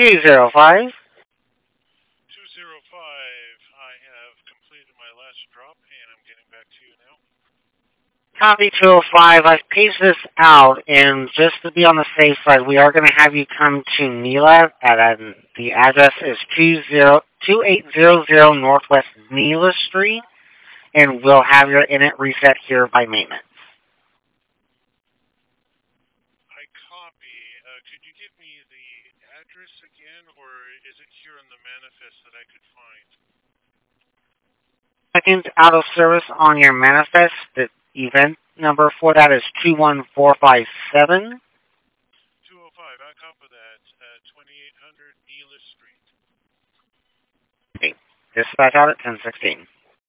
205. 205. I have completed my last drop, and I'm getting back to you now. Copy 205. I've paged this out, and just to be on the safe side, we are going to have you come to Nela. The address is 2800 Northwest Nela Street, and we'll have your init reset here by maintenance. I copy. Could you give me the address again, or is it here in the manifest that I could find? Second out of service on your manifest. The event number for that is 21457. 205. I copy that. 2800 Neela Street. Okay. Dispatch out at 1016.